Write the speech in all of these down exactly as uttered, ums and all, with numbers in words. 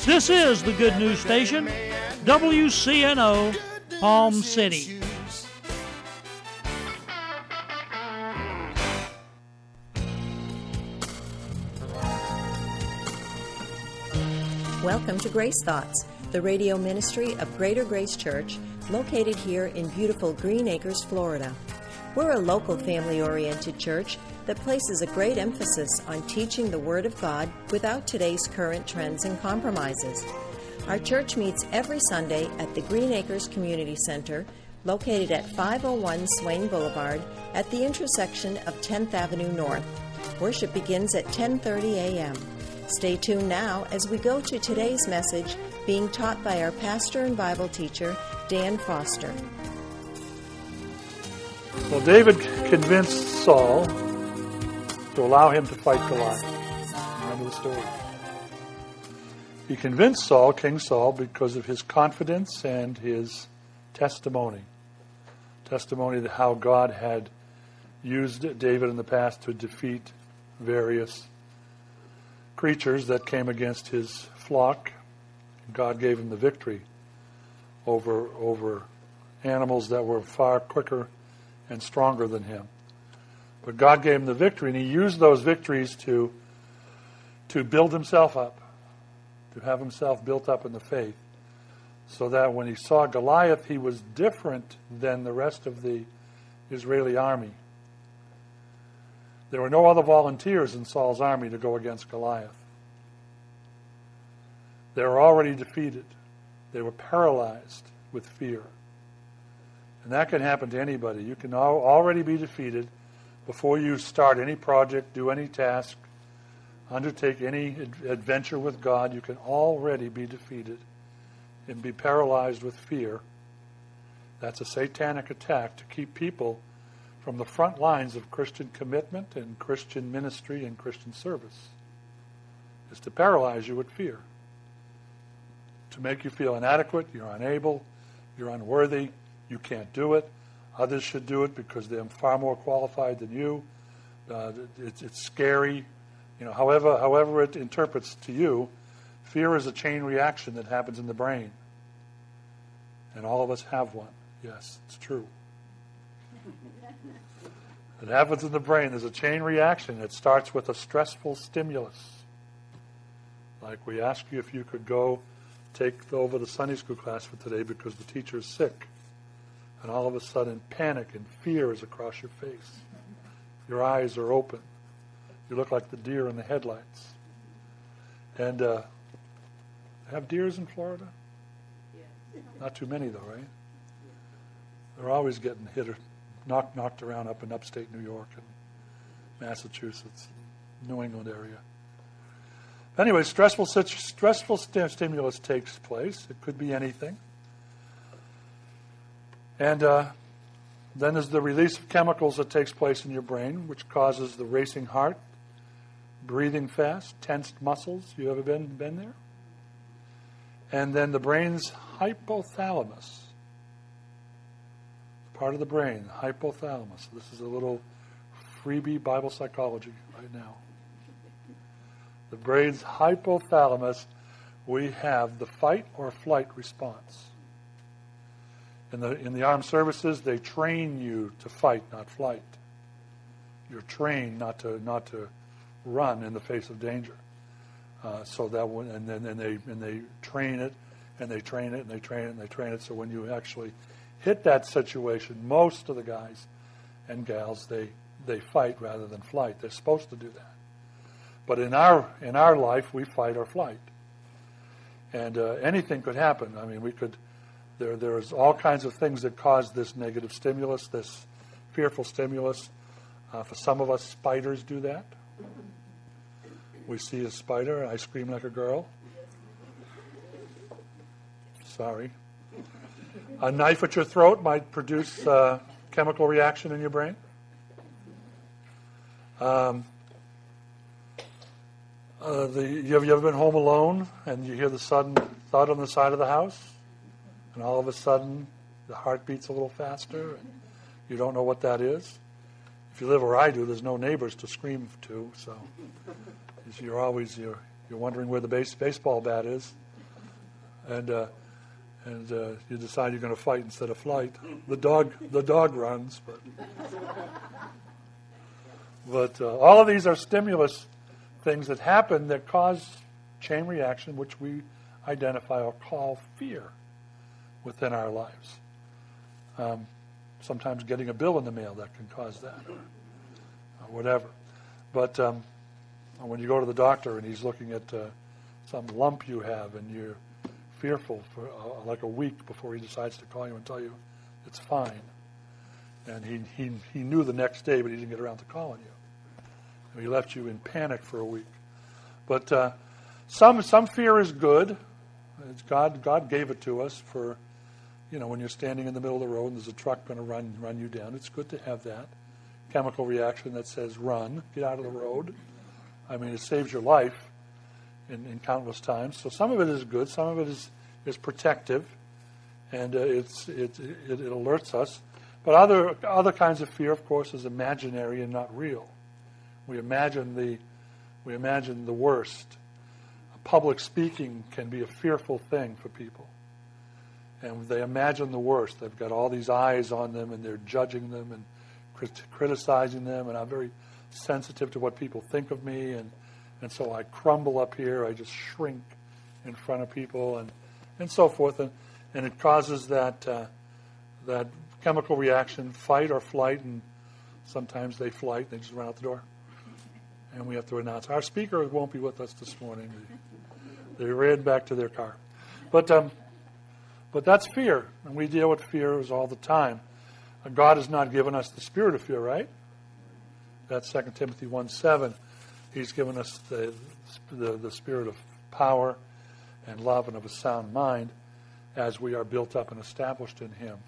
This is the Good News Station, W C N O, Palm City. Welcome to Grace Thoughts, the radio ministry of Greater Grace Church, located here in beautiful Green Acres, Florida. We're a local family-oriented church that places a great emphasis on teaching the Word of God without today's current trends and compromises. Our church meets every Sunday at the Green Acres Community Center, located at five oh one Swain Boulevard at the intersection of tenth Avenue North. Worship begins at ten thirty a.m. Stay tuned now as we go to today's message being taught by our pastor and Bible teacher, Dan Foster. Well, David convinced Saul to allow him to fight Goliath. Remember the story. He convinced Saul, King Saul, because of his confidence and his testimony. Testimony to how God had used David in the past to defeat various creatures that came against his flock. God gave him the victory over, over animals that were far quicker and stronger than him. But God gave him the victory, and he used those victories to, to build himself up, to have himself built up in the faith, so that when he saw Goliath, he was different than the rest of the Israeli army. There were no other volunteers in Saul's army to go against Goliath. They were already defeated. They were paralyzed with fear. And that can happen to anybody. You can al- already be defeated before you start any project, do any task, undertake any ad- adventure with God. You can already be defeated and be paralyzed with fear. That's a satanic attack to keep people from the front lines of Christian commitment and Christian ministry and Christian service. Is to paralyze you with fear. To make you feel inadequate, you're unable, you're unworthy, you can't do it. Others should do it because they're far more qualified than you. Uh, it's, it's scary. You know, however, however it interprets to you, fear is a chain reaction that happens in the brain. And all of us have one. Yes, it's true. It happens in the brain. There's a chain reaction. It starts with a stressful stimulus. Like we ask you if you could go take over the Sunday school class for today because the teacher is sick. And all of a sudden, panic and fear is across your face. Your eyes are open. You look like the deer in the headlights. And uh, have deers in Florida? Not too many, though, right? They're always getting hit or knocked, knocked around up in upstate New York and Massachusetts, New England area. Anyway, stressful, stressful st- stimulus takes place. It could be anything. And uh, then there's the release of chemicals that takes place in your brain, which causes the racing heart, breathing fast, tensed muscles. You ever been, been there? And then the brain's hypothalamus. Part of the brain, hypothalamus. This is a little freebie Bible psychology right now. The brain's hypothalamus, we have the fight or flight response. In the in the armed services, they train you to fight, not flight. You're trained not to not to run in the face of danger. Uh, so that when, and then and they and they train it, and they train it, and they train it, and they train it. So when you actually hit that situation, most of the guys and gals, they, they fight rather than flight. They're supposed to do that. But in our in our life, we fight or flight. And uh, anything could happen. I mean, we could, there there's all kinds of things that cause this negative stimulus, this fearful stimulus. Uh, for some of us, spiders do that. We see a spider, I scream like a girl. Sorry. A knife at your throat might produce a chemical reaction in your brain. Um, uh, the, you, have you ever been home alone and you hear the sudden thud on the side of the house? And all of a sudden, the heart beats a little faster and you don't know what that is? If you live where I do, there's no neighbors to scream to, so you're always, you're, you're wondering where the base, baseball bat is. and uh, and uh, you decide you're going to fight instead of flight. The dog, the dog runs, but but uh, all of these are stimulus things that happen that cause chain reaction, which we identify or call fear within our lives. Um, sometimes getting a bill in the mail, that can cause that, or, or whatever. But um, when you go to the doctor and he's looking at uh, some lump you have and you're fearful for uh, like a week before he decides to call you and tell you it's fine. And he, he, he knew the next day, but he didn't get around to calling you. And he left you in panic for a week. But uh, some some fear is good. It's God God gave it to us for, you know, when you're standing in the middle of the road and there's a truck going to run run you down. It's good to have that chemical reaction that says run, get out of the road. I mean, it saves your life in, in countless times. So some of it is good. Some of it is, is protective, and uh, it's it, it it alerts us. But other other kinds of fear, of course, is imaginary and not real. We imagine the we imagine the worst. Public speaking can be a fearful thing for people. And they imagine the worst. They've got all these eyes on them, and they're judging them and crit- criticizing them. And I'm very sensitive to what people think of me, and, and so I crumble up here. I just shrink in front of people, and, and so forth. And, and it causes that uh, that chemical reaction, fight or flight, and sometimes they flight. They just run out the door. And we have to announce, our speaker won't be with us this morning. They, they ran back to their car. But um, but that's fear, and we deal with fears all the time. God has not given us the spirit of fear, right? That's Second Timothy one seven. He's given us the, the, the spirit of power and love and of a sound mind as we are built up and established in Him.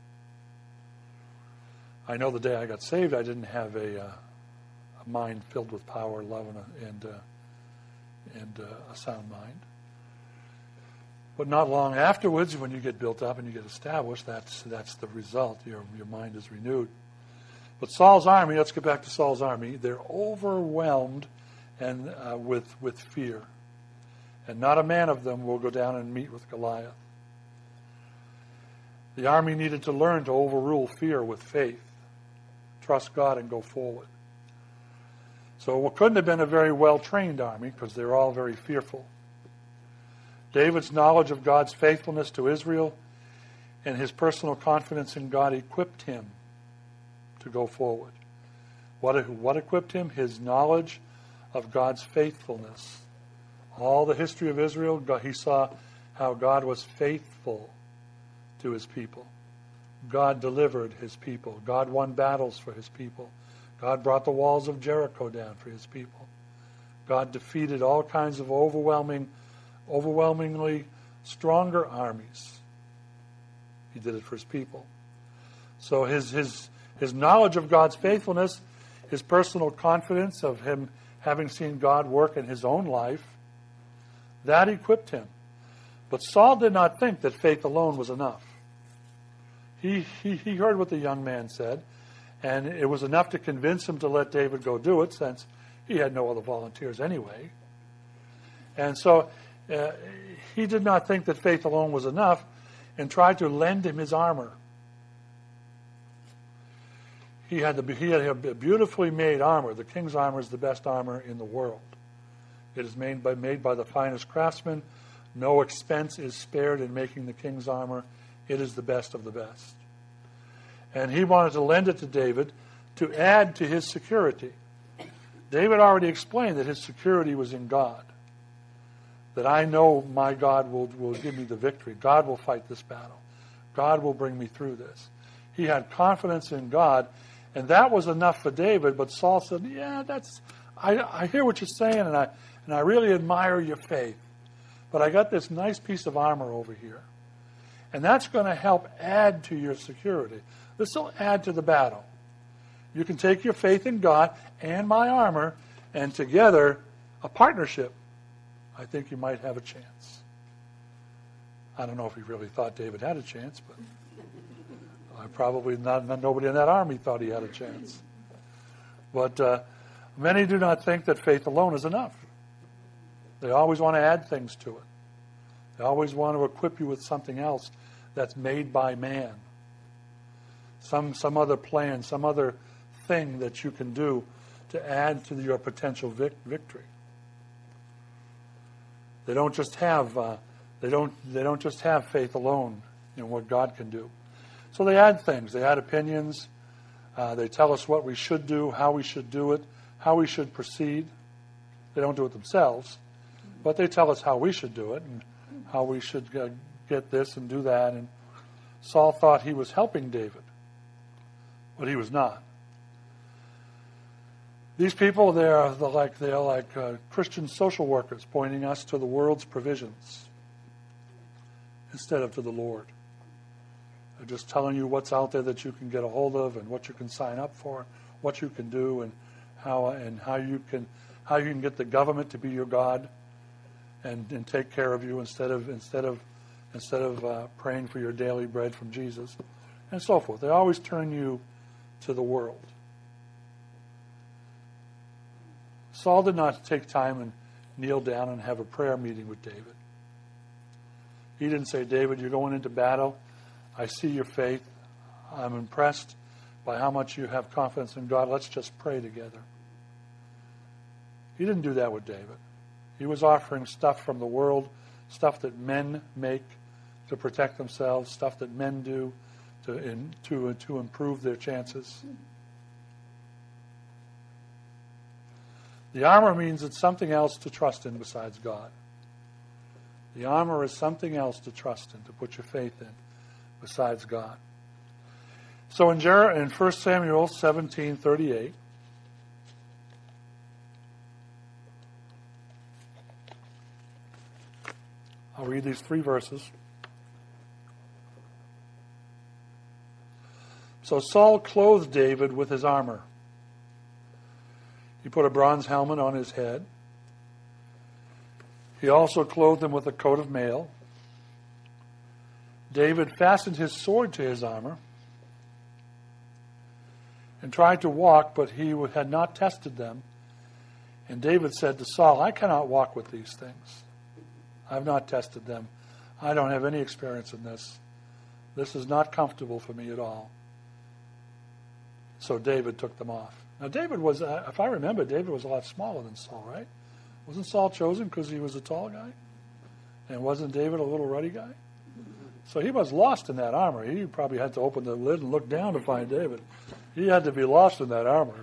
I know the day I got saved, I didn't have a... Uh, mind filled with power, love, and a, and, uh, and uh, a sound mind. But not long afterwards, when you get built up and you get established, that's that's the result. Your your mind is renewed. But Saul's army, let's get back to Saul's army. They're overwhelmed and uh, with with fear, and not a man of them will go down and meet with Goliath. The army needed to learn to overrule fear with faith, trust God, and go forward. So it couldn't have been a very well-trained army because they're all very fearful. David's knowledge of God's faithfulness to Israel and his personal confidence in God equipped him to go forward. What, what equipped him? His knowledge of God's faithfulness. All the history of Israel, he saw how God was faithful to His people. God delivered His people. God won battles for His people. God brought the walls of Jericho down for His people. God defeated all kinds of overwhelming, overwhelmingly stronger armies. He did it for His people. So his his his knowledge of God's faithfulness, his personal confidence of him having seen God work in his own life, that equipped him. But Saul did not think that faith alone was enough. He he, he heard what the young man said, and it was enough to convince him to let David go do it, since he had no other volunteers anyway. And so uh, he did not think that faith alone was enough, and tried to lend him his armor. He had, the, he had a beautifully made armor. The king's armor is the best armor in the world. It is made by, made by the finest craftsmen. No expense is spared in making the king's armor. It is the best of the best. And he wanted to lend it to David to add to his security. David already explained that his security was in God. That I know my God will, will give me the victory. God will fight this battle. God will bring me through this. He had confidence in God, and that was enough for David. But Saul said, yeah, that's I, I hear what you're saying, and I and I really admire your faith. But I got this nice piece of armor over here. And that's going to help add to your security. This will add to the battle. You can take your faith in God and my armor, and together, a partnership, I think you might have a chance. I don't know if he really thought David had a chance, but I probably not, not nobody in that army thought he had a chance. But uh, many do not think that faith alone is enough. They always want to add things to it. They always want to equip you with something else that's made by man. Some, some other plan, some other thing that you can do to add to your potential vic- victory. They don't just have uh, they don't they don't just have faith alone in what God can do. So they add things. They add opinions. Uh, they tell us what we should do, how we should do it, how we should proceed. They don't do it themselves, but they tell us how we should do it and how we should uh, get this and do that. And Saul thought he was helping David, but he was not. These people, they are the, like they are like uh, Christian social workers, pointing us to the world's provisions instead of to the Lord. They're just telling you what's out there that you can get a hold of and what you can sign up for, what you can do, and how and how you can how you can get the government to be your God and, and take care of you instead of instead of instead of uh, praying for your daily bread from Jesus, and so forth. They always turn you to the world. Saul did not take time and kneel down and have a prayer meeting with David. He didn't say, David, you're going into battle. I see your faith. I'm impressed by how much you have confidence in God. Let's just pray together. He didn't do that with David. He was offering stuff from the world, stuff that men make to protect themselves, stuff that men do to in, to, to improve their chances. The armor means it's something else to trust in besides God. The armor is something else to trust in, to put your faith in, besides God. So in, Jer- in First Samuel seventeen thirty-eight, I'll read these three verses. So Saul clothed David with his armor. He put a bronze helmet on his head. He also clothed him with a coat of mail. David fastened his sword to his armor and tried to walk, but he had not tested them. And David said to Saul, I cannot walk with these things. I've not tested them. I don't have any experience in this. This is not comfortable for me at all. So David took them off. Now David was, uh, if I remember, David was a lot smaller than Saul, right? Wasn't Saul chosen because he was a tall guy? And wasn't David a little ruddy guy? So he was lost in that armor. He probably had to open the lid and look down to find David. He had to be lost in that armor.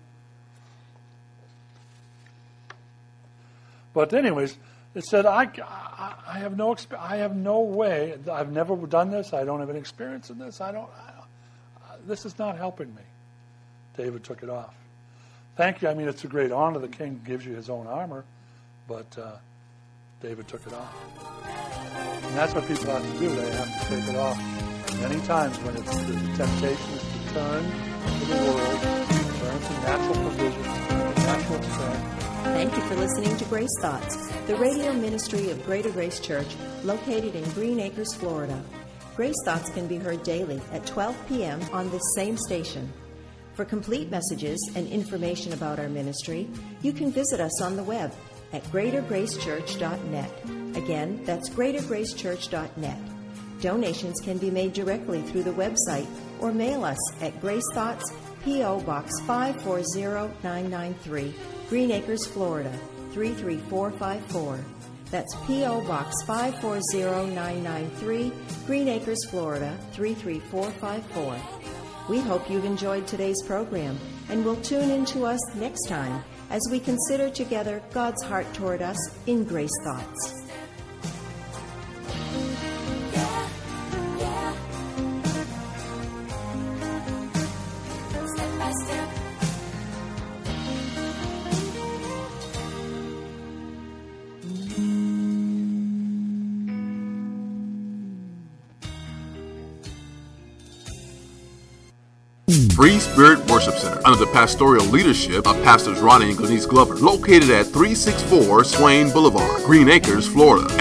But anyways, it said, I, I, I have no exp- I have no way. I've never done this. I don't have any experience in this. I don't. I don't this is not helping me. David took it off. Thank you. I mean, it's a great honor. The king gives you his own armor, but uh, David took it off. And that's what people have to do. They have to take it off. Many times when it's, the temptation is to turn to the world, turn to natural provision, natural strength. Thank you for listening to Grace Thoughts, the radio ministry of Greater Grace Church, located in Green Acres, Florida. Grace Thoughts can be heard daily at twelve p.m. on this same station. For complete messages and information about our ministry, you can visit us on the web at greater grace church dot net. Again, that's greater grace church dot net. Donations can be made directly through the website or mail us at Grace Thoughts, P O. Box five four zero nine nine three, Green Acres, Florida, three three four five four. That's P O. Box five four zero nine nine three, Green Acres, Florida, three three four five four. We hope you've enjoyed today's program and will tune in to us next time as we consider together God's heart toward us in Grace Thoughts. Yeah, yeah. Step by step. Free Spirit Worship Center, under the pastoral leadership of Pastors Ronnie and Glenise Glover, located at three sixty-four Swain Boulevard, Green Acres, Florida.